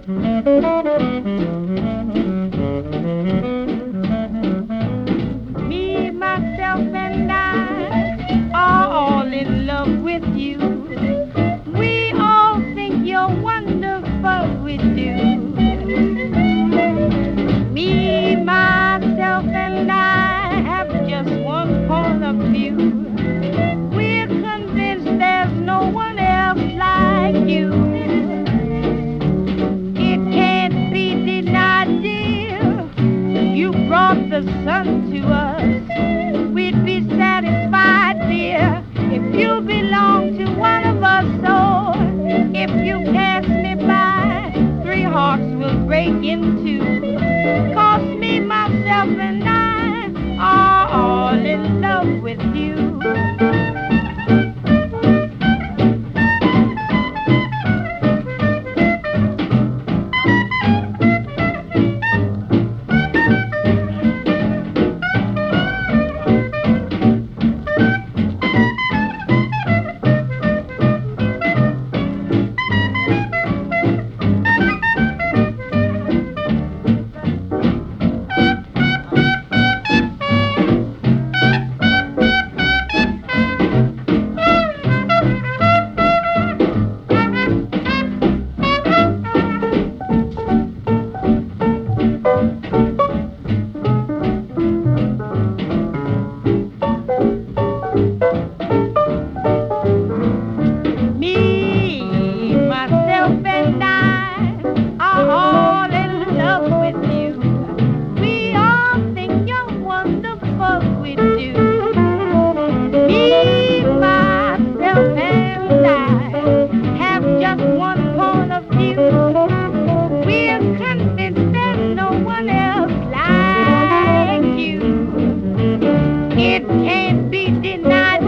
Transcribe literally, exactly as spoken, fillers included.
Me, myself, and I are all in love with you. We all think you're wonderful, we do. Me, myself, and I have just one point of view. We're convinced there's no one else like you. It can't be denied, dear. You brought the sun to us. We'd be satisfied, dear, if you belong to one of us. So if you pass me by, three hearts will break in two. 'Cause me, myself, and I are all in love with you. It can't be denied.